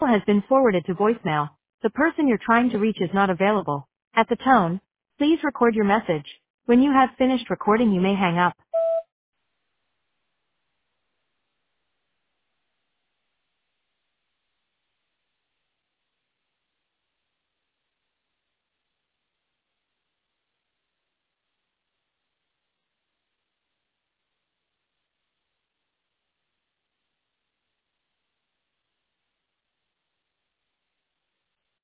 has been forwarded to voicemail. The person you're trying to reach is not available. At the tone, please record your message. When you have finished recording, you may hang up.